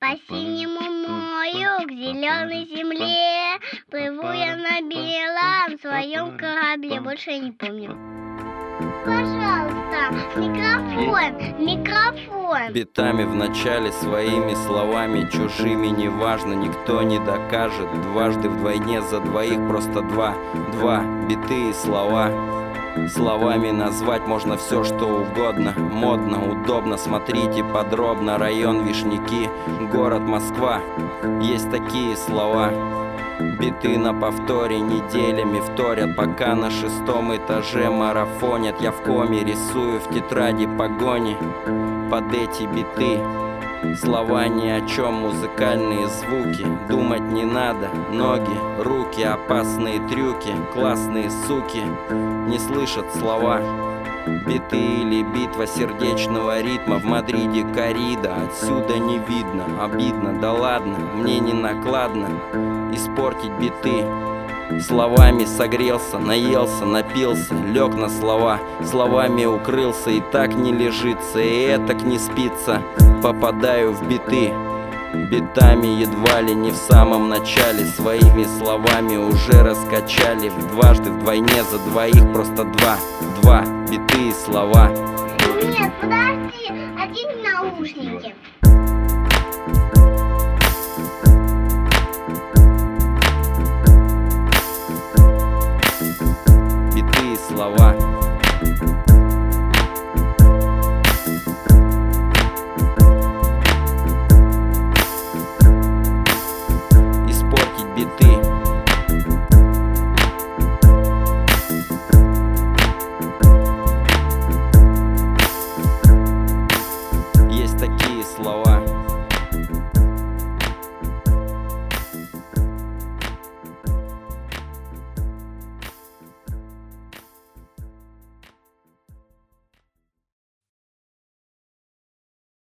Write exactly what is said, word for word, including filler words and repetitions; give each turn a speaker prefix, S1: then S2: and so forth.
S1: По синему морю к зеленой земле плыву я на белом своем корабле. Больше я не помню. Пожалуйста, микрофон, микрофон.
S2: Битами в начале, своими словами чужими, неважно, никто не докажет. Дважды вдвойне за двоих, просто два, два биты и слова. Словами назвать можно все, что угодно. Модно, удобно, смотрите подробно. Район Вишняки, город Москва. Есть такие слова. Биты на повторе неделями вторят, пока на шестом этаже марафонят. Я в коме рисую в тетради погони под эти биты. Слова ни о чем, музыкальные звуки. Думать не надо, ноги, руки, опасные трюки. Классные суки не слышат слова. Биты или битва сердечного ритма. В Мадриде коррида, отсюда не видно. Обидно, да ладно, мне не накладно испортить биты. Словами согрелся, наелся, напился, лег на слова. Словами укрылся, и так не лежится, и этак не спится. Попадаю в биты, битами едва ли не в самом начале. Своими словами уже раскачали. Дважды вдвойне за двоих, просто два, два биты и слова.
S1: Нет, подожди, одень наушники.